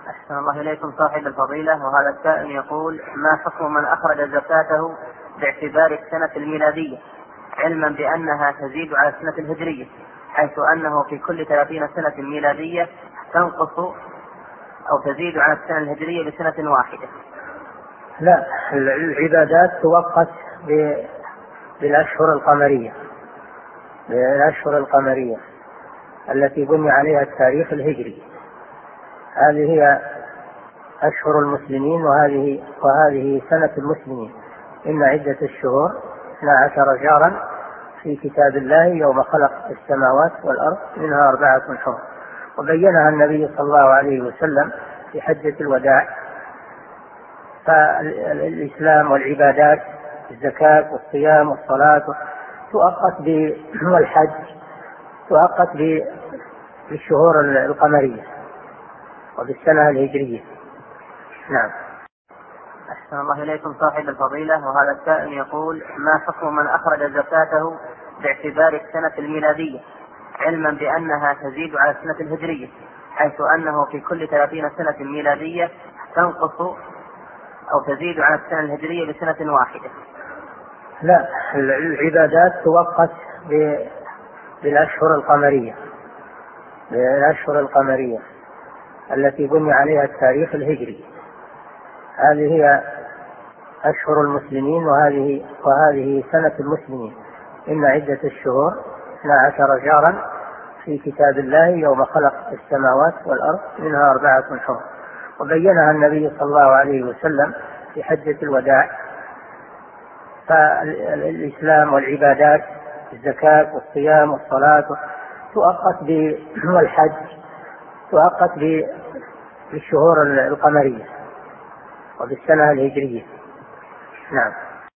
أحسن الله إليكم صاحب الفضيلة. وهذا السائل يقول: ما حكم من أخرج زكاته باعتبار السنة الميلادية علما بأنها تزيد على السنة الهجرية، حيث أنه في كل 30 سنة ميلادية تنقص أو تزيد على السنة الهجرية بسنة واحدة؟ لا، العبادات توقت بالأشهر القمرية التي بني عليها التاريخ الهجري. هذه هي أشهر المسلمين، وهذه سنة المسلمين. إن عدة الشهور 12 شهرا في كتاب الله يوم خلق السماوات والأرض منها 4 حرم، وبينها النبي صلى الله عليه وسلم في حجة الوداع. فالإسلام والعبادات الزكاة والصيام والصلاة والحج تؤقت بالشهور القمرية وبالسنة الهجرية. نعم. أحسن الله إليكم صاحب الفضيلة. وهذا السائل يقول: ما حكم من أخرج زكاته باعتبار السنة الميلادية علما بأنها تزيد على السنة الهجرية، حيث أنه في كل 30 سنة ميلادية تنقص أو تزيد على السنة الهجرية بسنة واحدة؟ لا، العبادات توقت بالأشهر القمرية التي بني عليها التاريخ الهجري. هذه هي أشهر المسلمين، وهذه سنة المسلمين. إن عدة الشهور 12 شهرا في كتاب الله يوم خلق السماوات والأرض منها 4 حرم، وبينها النبي صلى الله عليه وسلم في حجة الوداع. فالإسلام والعبادات الزكاة والصيام والصلاة والحج تؤقت بالشهور القمرية وبالسنة الهجرية. نعم.